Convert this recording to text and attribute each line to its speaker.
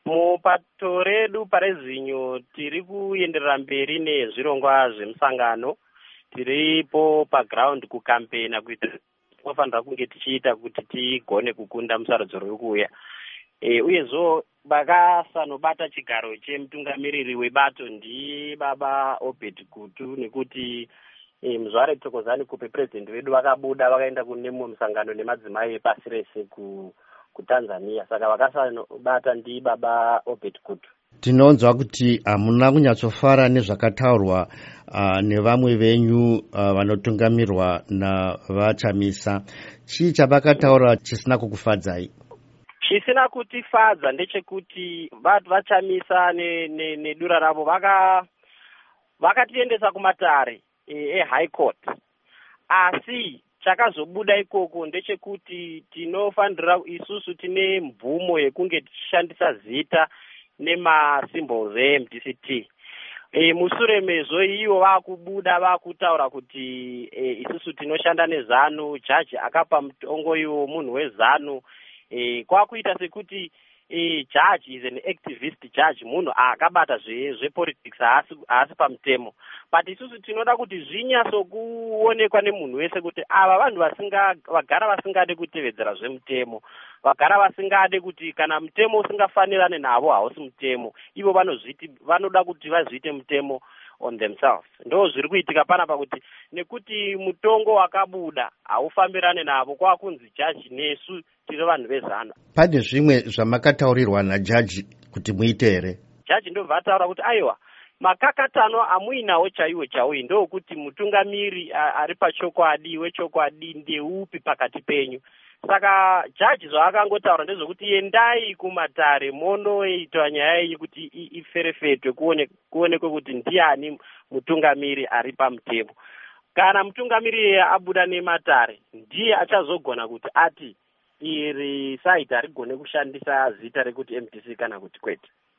Speaker 1: Mupato redu paRezinyo tiri kuenderera mberi nezvirongwa zvemusangano. Tiripo paground kukampena kuitira tinofanira kunge tichiita kuti tigone kukunda musarudzo ruri kuuya. Uyezvo vakasanobata chigaro chemutungamiriri webato ndi baba Obed Gutu nekuti Mzware Thokozani Kupe president wedu vakabuda vakaenda kune mumwe musangano nemadzimai epasi rese kuTanzania, saka vakasanobata ndi baba Obed Gutu.
Speaker 2: Tinonzwa kuti hamuna kunyatsofara nezvakataurwa nevamwe venyu vanotungamirwa navaChamisa. Chii chavakataura chisina kukufadzai?
Speaker 1: Chisina kutifadza ndechekuti vaChamisa nedura ravo vakatiendesa kumatare eHigh Court, asi chakazobuda ikoko ndechekuti tinofanira isusu tine mvumo yekunge tichishandisa zita nemasymbols eMDCT. Mushure mezvo ivo vakubuda vakutaura kuti isusu tinoshanda neZANU, jaji akapa mutongo iwo munhu weZANU. Kwakuita sekuti judge is an activist judge, munhu akabata zvepolitics haasi pamutemo. But isusu tinoda kuti zvinyaso kuonekwa nemunhu wese kuti ava vanhu vagara vasingade kutevedzera zvemutemo, vagara vasingade kuti kana mutemo usingafanirane navo hausi mutemo, ivo vanoda kuti vazviite mutemo on themselves. Ndo zviri kuitika panapa kuti nekuti mutongo wakabuda haufambirane navo kwakunzi jaji nesu tiri vanhu vezana.
Speaker 2: Pane zvimwe zvamakataurirwa najaji kuti muite here?
Speaker 1: Jaji ndobva ataura kuti aiwa makakatano amuinawo chaiwo ndokuti mutungamiri ari pachokwadi wechokwadi ndeupi pakati penyu. Saka jaji zvaakangotaura ndezvokuti endai kumatare monoita nyaya iyi kuti iferefetwe kuonekwe kuti ndiani mutungamiri ari pamutemo. Kana mutungamiri abuda nematare ndiye achazogona kuti ati iri saiti harigone kushandisa zita rekuti MDC kana kuti kwete.